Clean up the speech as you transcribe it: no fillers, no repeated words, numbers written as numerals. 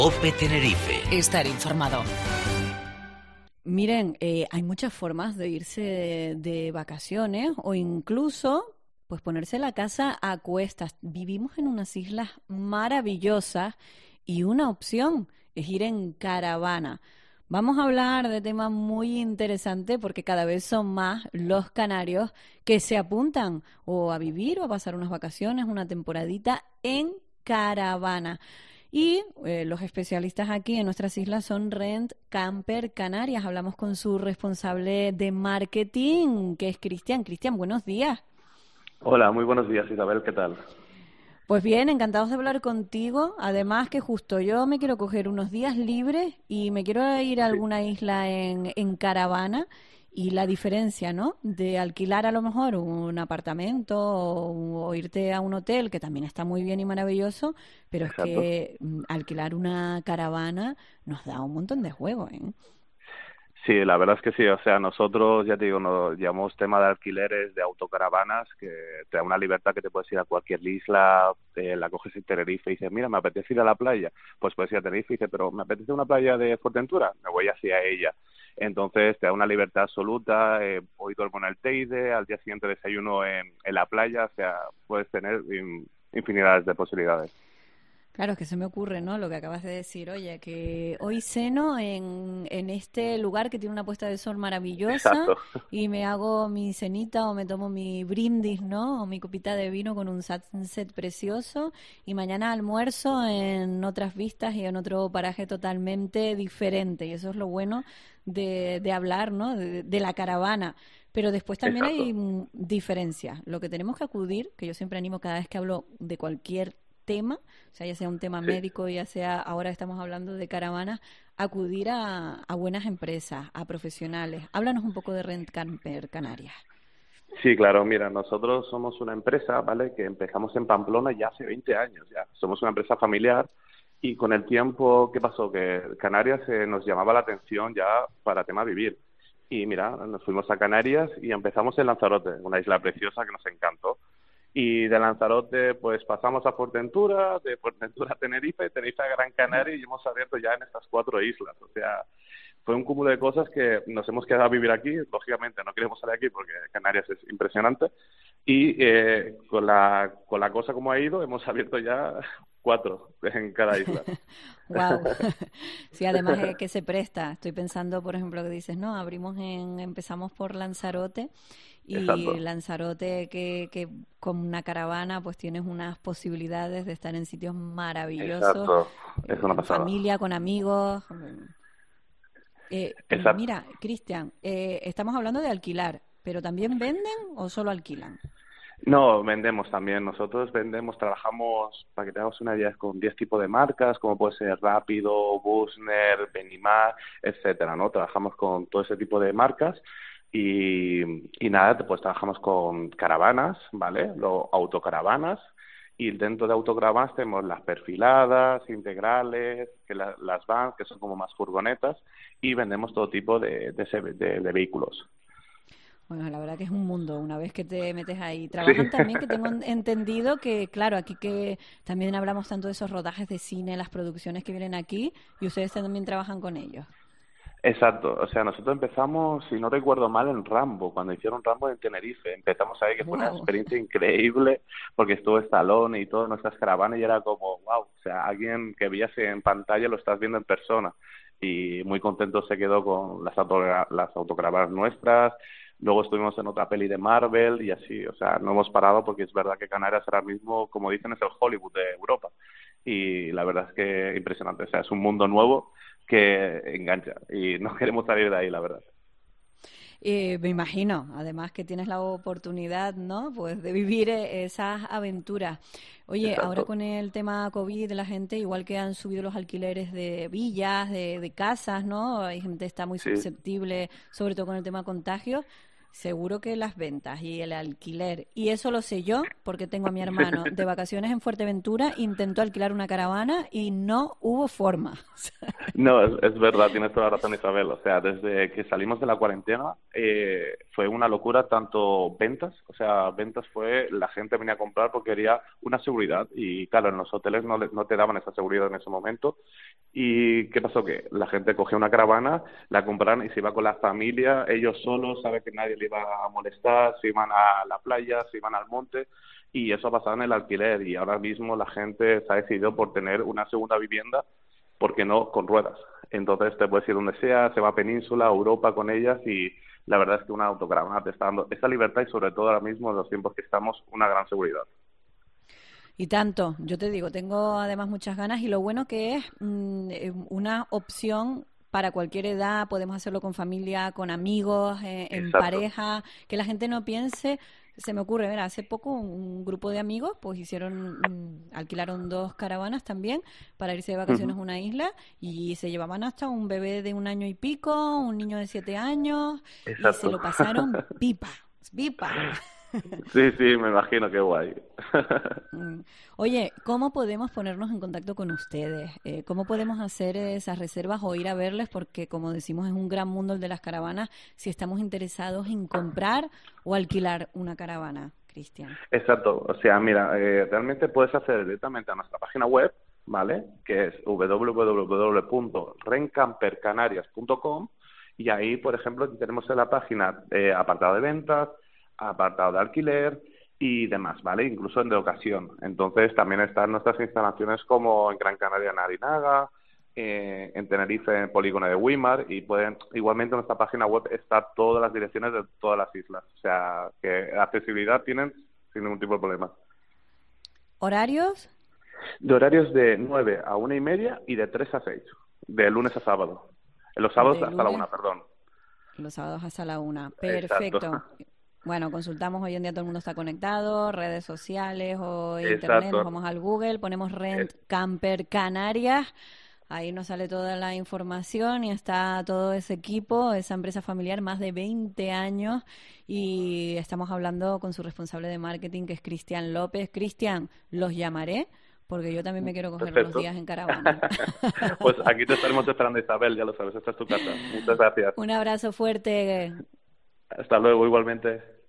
OPE Tenerife. Estar informado. Miren, hay muchas formas de irse de vacaciones o incluso pues ponerse la casa a cuestas. Vivimos en unas islas maravillosas y una opción es ir en caravana. Vamos a hablar de temas muy interesantes porque cada vez son más los canarios que se apuntan o a vivir o a pasar unas vacaciones, una temporadita en caravana. Y los especialistas aquí en nuestras islas son Rent Camper Canarias. Hablamos con su responsable de marketing, que es Cristian. Cristian, buenos días. Hola, muy buenos días, Isabel, ¿qué tal? Pues bien, encantados de hablar contigo. Además que justo yo me quiero coger unos días libres y me quiero ir a alguna isla en caravana. Y la diferencia, ¿no?, de alquilar a lo mejor un apartamento o irte a un hotel, que también está muy bien y maravilloso, pero Exacto. es que alquilar una caravana nos da un montón de juego, ¿eh? Sí, la verdad es que sí, o sea, nosotros, ya te digo, nos llamamos tema de alquileres, de autocaravanas, que te da una libertad que te puedes ir a cualquier isla, la coges en Tenerife y dices, mira, me apetece ir a la playa, pues puedes ir a Tenerife y dices, pero me apetece una playa de Fuerteventura, me voy hacia ella. Entonces te da una libertad absoluta, hoy duermo en el Teide, al día siguiente desayuno en la playa, o sea, puedes tener infinidades de posibilidades. Claro, es que se me ocurre, ¿no?, lo que acabas de decir, oye, que hoy ceno en este lugar que tiene una puesta de sol maravillosa Exacto. y me hago mi cenita o me tomo mi brindis, ¿no?, o mi copita de vino con un sunset precioso y mañana almuerzo en otras vistas y en otro paraje totalmente diferente. Y eso es lo bueno de hablar, ¿no?, de la caravana. Pero después también Exacto. hay diferencias. Lo que tenemos que acudir, que yo siempre animo cada vez que hablo de cualquier tema, o sea, ya sea un tema Sí. médico, ya sea ahora estamos hablando de caravanas, acudir a buenas empresas, a profesionales. Háblanos un poco de Rent Camper Canarias. Sí, claro, mira, nosotros somos una empresa, ¿vale?, que empezamos en Pamplona ya hace 20 años ya. Somos una empresa familiar y con el tiempo, ¿qué pasó? Que Canarias nos llamaba la atención ya para tema vivir. Y mira, nos fuimos a Canarias y empezamos en Lanzarote, una isla preciosa que nos encantó. Y de Lanzarote, pues pasamos a Fuerteventura, de Fuerteventura a Tenerife, Tenerife a Gran Canaria y hemos abierto ya en estas 4 islas. O sea, fue un cúmulo de cosas que nos hemos quedado a vivir aquí. Lógicamente no queremos salir aquí porque Canarias es impresionante. Y con la cosa como ha ido, hemos abierto ya 4 en cada isla. Wow. Sí, además es que se presta. Estoy pensando, por ejemplo, que dices, no, empezamos por Lanzarote y Exacto, Lanzarote que con una caravana pues tienes unas posibilidades de estar en sitios maravillosos, exacto. Es una en pasada. familia, con amigos. Exacto. Mira, Cristian, estamos hablando de alquilar, pero ¿también venden o solo alquilan? No, vendemos también. Nosotros vendemos, trabajamos, para que te hagas una idea, con 10 tipos de marcas, como puede ser Rápido, Bussner, Benimar, etcétera, ¿no? Trabajamos con todo ese tipo de marcas y nada, pues trabajamos con caravanas, ¿vale? Autocaravanas, y dentro de autocaravanas tenemos las perfiladas, integrales, las vans, que son como más furgonetas, y vendemos todo tipo de vehículos. Bueno, la verdad que es un mundo una vez que te metes ahí. Sí. Trabajan también, que tengo entendido que, claro, aquí que también hablamos tanto de esos rodajes de cine, las producciones que vienen aquí, y ustedes también trabajan con ellos. Exacto, o sea, nosotros empezamos, si no recuerdo mal, en Rambo, cuando hicieron Rambo en Tenerife. Empezamos ahí, que fue una Wow. experiencia increíble, porque estuvo Stallone y todas nuestras caravanas y era como, wow, o sea, alguien que veías en pantalla lo estás viendo en persona. Y muy contento se quedó con las autocaravanas nuestras. Luego estuvimos en otra peli de Marvel y así, o sea, no hemos parado porque es verdad que Canarias ahora mismo, como dicen, es el Hollywood de Europa. Y la verdad es que impresionante, o sea, es un mundo nuevo que engancha y no queremos salir de ahí, la verdad. Me imagino, además que tienes la oportunidad, ¿no?, pues de vivir esas aventuras. Oye, ahora Exacto. con el tema COVID, la gente, igual que han subido los alquileres de villas, de casas, ¿no? Hay gente que está muy Sí. susceptible, sobre todo con el tema contagios. Seguro que las ventas y el alquiler, y eso lo sé yo porque tengo a mi hermano de vacaciones en Fuerteventura, intentó alquilar una caravana y no hubo forma. No, es verdad, tienes toda la razón, Isabel. O sea, desde que salimos de la cuarentena fue una locura, tanto ventas, o sea, ventas fue, la gente venía a comprar porque quería una seguridad y claro, en los hoteles no te daban esa seguridad en ese momento. ¿Y qué pasó? Que la gente cogía una caravana, la compraron y se iba con la familia, ellos solos, sabe que nadie le iba a molestar, se iban a la playa, se iban al monte y eso ha pasado en el alquiler y ahora mismo la gente se ha decidido por tener una segunda vivienda, porque no con ruedas. Entonces te puedes ir donde sea, se va a Península, a Europa con ellas y la verdad es que una autocaravana te está dando esa libertad y sobre todo ahora mismo en los tiempos que estamos, una gran seguridad. Y tanto, yo te digo, tengo además muchas ganas y lo bueno que es una opción para cualquier edad, podemos hacerlo con familia, con amigos, en Exacto. pareja, que la gente no piense, se me ocurre, mira, hace poco un grupo de amigos pues alquilaron dos caravanas también para irse de vacaciones Ujú. a una isla y se llevaban hasta un bebé de un año y pico, un niño de 7 años y se Exacto. lo pasaron pipa, pipa. Sí, sí, me imagino, qué guay. Mm. Oye, ¿cómo podemos ponernos en contacto con ustedes? ¿Cómo podemos hacer esas reservas o ir a verles? Porque, como decimos, es un gran mundo el de las caravanas. Si estamos interesados en comprar o alquilar una caravana, Cristian. Exacto, o sea, mira, realmente puedes acceder directamente a nuestra página web, ¿vale? Que es www.rencampercanarias.com y ahí, por ejemplo, tenemos en la página apartado de ventas, apartado de alquiler y demás, ¿vale? Incluso en de ocasión. Entonces, también están nuestras instalaciones como en Gran Canaria, en Arinaga, en Tenerife, en Polígono de Wimar y pueden, igualmente en nuestra página web está todas las direcciones de todas las islas. O sea, que accesibilidad tienen sin ningún tipo de problema. ¿Horarios? De horarios de 9 a 1:30 y de 3 a 6, de lunes a sábado. En los sábados De hasta la lunes, 1, perdón. los sábados hasta la 1. Exacto, Perfecto. Bueno, consultamos, hoy en día todo el mundo está conectado, redes sociales o internet, nos exacto. vamos al Google, ponemos Rent Es- Camper Canarias, ahí nos sale toda la información y está todo ese equipo, esa empresa familiar, más de 20 años y estamos hablando con su responsable de marketing que es Cristian López. Cristian, los llamaré porque yo también me quiero coger unos Perfecto. días en caravana. Pues aquí te estaremos esperando, Isabel, ya lo sabes, esta es tu casa. Muchas gracias. Un abrazo fuerte. Hasta luego, igualmente.